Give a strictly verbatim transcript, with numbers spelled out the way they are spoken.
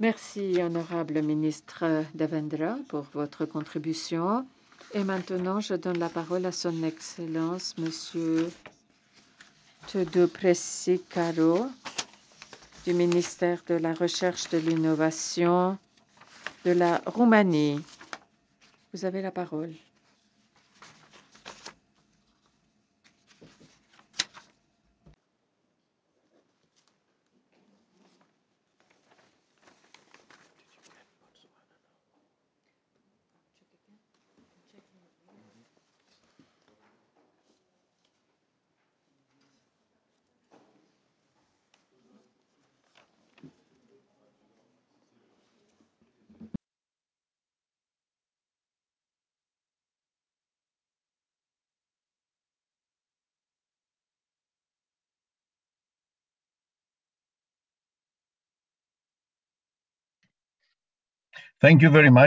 Merci, honorable ministre Devendra, pour votre contribution. Et maintenant, je donne la parole à son Excellence, Monsieur Teodorési Caro, du ministère de la Recherche et de l'Innovation de la Roumanie. Vous avez la parole. Thank you very much.